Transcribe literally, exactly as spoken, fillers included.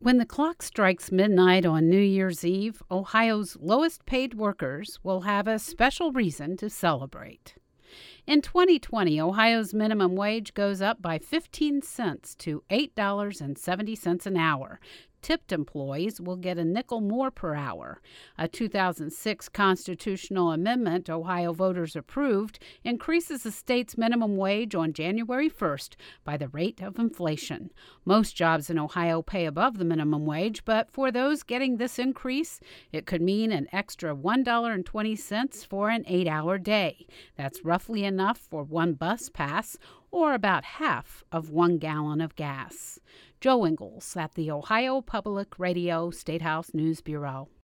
When the clock strikes midnight on New Year's Eve, Ohio's lowest paid workers will have a special reason to celebrate. In twenty twenty, Ohio's minimum wage goes up by fifteen cents to eight dollars and seventy cents an hour. Tipped employees will get a nickel more per hour. A two thousand six constitutional amendment Ohio voters approved increases the state's minimum wage on January first by the rate of inflation. Most jobs in Ohio pay above the minimum wage, but for those getting this increase, it could mean an extra one dollar and twenty cents for an eight-hour day. That's roughly enough for one bus pass or about half of one gallon of gas. Joe Ingles at the Ohio Public Radio Statehouse News Bureau.